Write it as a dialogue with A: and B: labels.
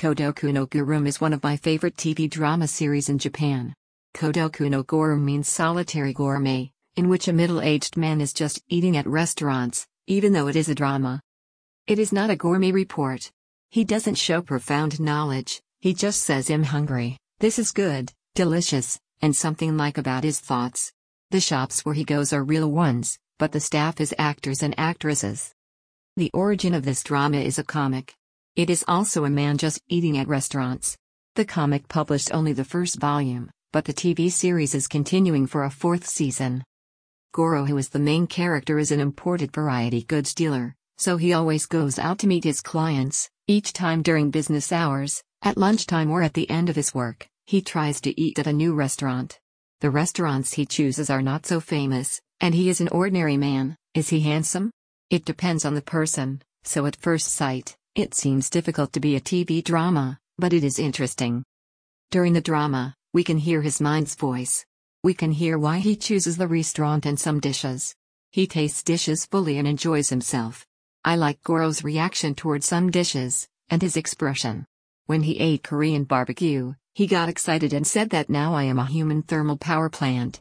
A: Kodoku no Gurum is one of my favorite TV drama series in Japan. Kodoku no Gurum means solitary gourmet, in which a middle-aged man is just eating at restaurants, even though it is a drama. It is not a gourmet report. He doesn't show profound knowledge, he just says I'm hungry, this is good, delicious, and something like about his thoughts. The shops where he goes are real ones, but the staff is actors and actresses. The origin of this drama is a comic. It is also a man just eating at restaurants. The comic published only the first volume, but the TV series is continuing for a fourth season. Goro, who is the main character, is an imported variety goods dealer, so he always goes out to meet his clients, each time during business hours, at lunchtime or at the end of his work. He tries to eat at a new restaurant. The restaurants he chooses are not so famous, and he is an ordinary man. Is he handsome? It depends on the person, so at first sight, it seems difficult to be a TV drama, but it is interesting. During the drama, we can hear his mind's voice. We can hear why he chooses the restaurant and some dishes. He tastes dishes fully and enjoys himself. I like Goro's reaction toward some dishes, and his expression. When he ate Korean barbecue, he got excited and said that now I am a human thermal power plant.